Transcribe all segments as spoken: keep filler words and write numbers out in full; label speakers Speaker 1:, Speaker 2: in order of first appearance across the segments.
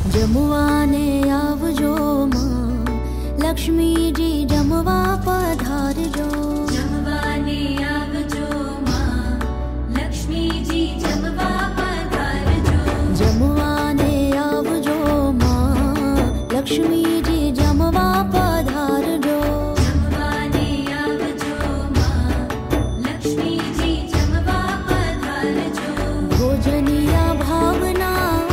Speaker 1: जमुवाने आवजो मां, लक्ष्मीजी जमवा पधारजो।
Speaker 2: जमुवाने आवजो मां, लक्ष्मीजी जमवा पधारजो।
Speaker 1: जमुवाने आवजो मां, लक्ष्मीजी जमवा पधारजो।
Speaker 2: जमुवाने आवजो मां, लक्ष्मीजी जमवा पधारजो।
Speaker 1: भोजनिया भावना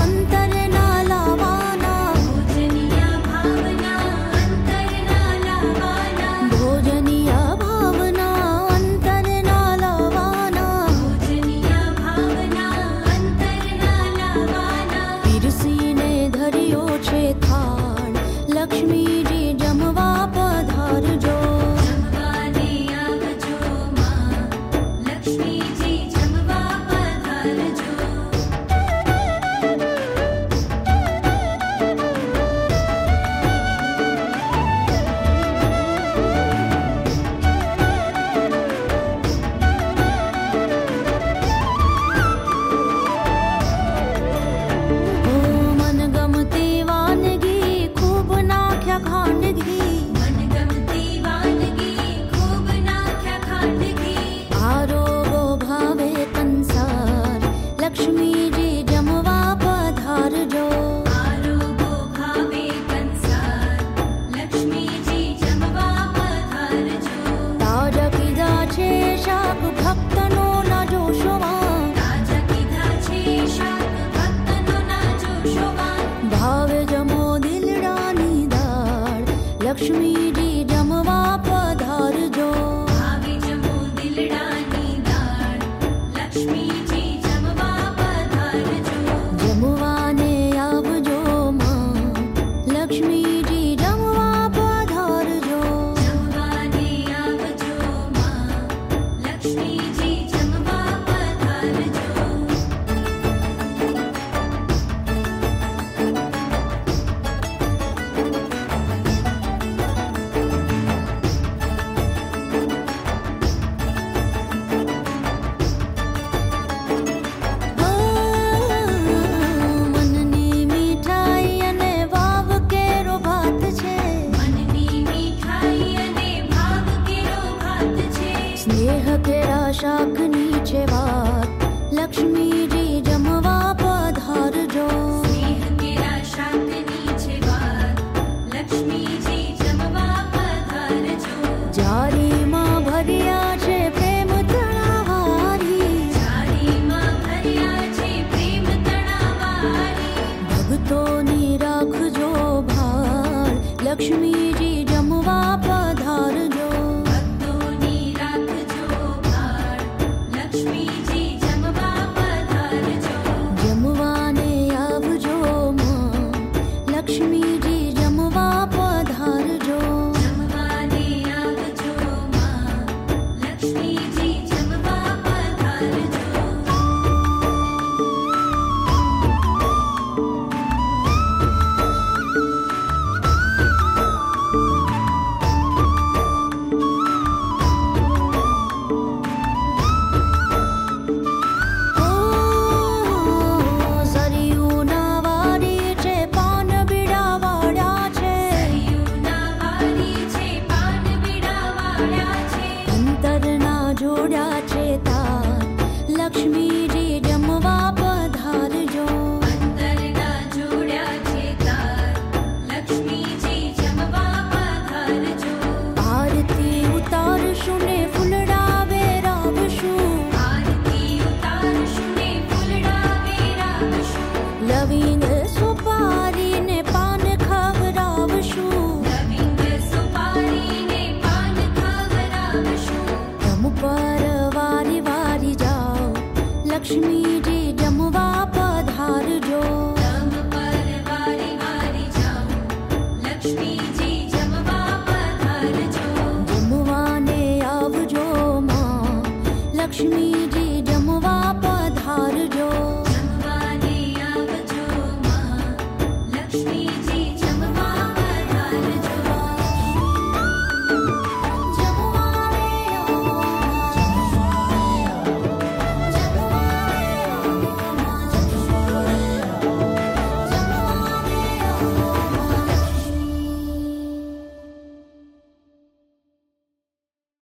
Speaker 1: लक्ष्मीजी जमवा पधारजो।
Speaker 2: जमुवाने आवजो मां, लक्ष्मीजी जमवा पधारजो।
Speaker 1: मनगमती वानगी खूब नाख्या खांडगी, आरोगो भावे कंसार, लक्ष्मीजी जमवा पधारजो।
Speaker 2: आरोगो भावे कंसार, लक्ष्मीजी जमवा पधारजो।
Speaker 1: ताजा कीधा छे शाक भक्तनो ना जोशोवान,
Speaker 2: ताजा कीधा छे शाक भक्तनो ना जोशोवान।
Speaker 1: भावे जमो दिलडानी लक्ष्मीजी जमवा पधारजो।
Speaker 2: भावे जमो दिलडानी दाळ, लक्ष्मीजी जमवा पधारजो।
Speaker 1: जमुवाने आवजो मां, लक्ष्मीजी जमवा पधारजो।
Speaker 2: जमुवाने आवजो मां, लक्ष्मीजी जमवा पधारजो।
Speaker 1: स्नेह केरा शाख नीचे वात, लक्ष्मीजी जमवा पधारजो।
Speaker 2: स्नेह केरा शाक नीचे वात, लक्ष्मीजी जमवा पधारजो।
Speaker 1: जारी मां भरिया छे प्रेम तणावारी,
Speaker 2: जारी मां भरिया छे प्रेम तणावारी।
Speaker 1: भक्तोनी राखजो भार, लक्ष्मी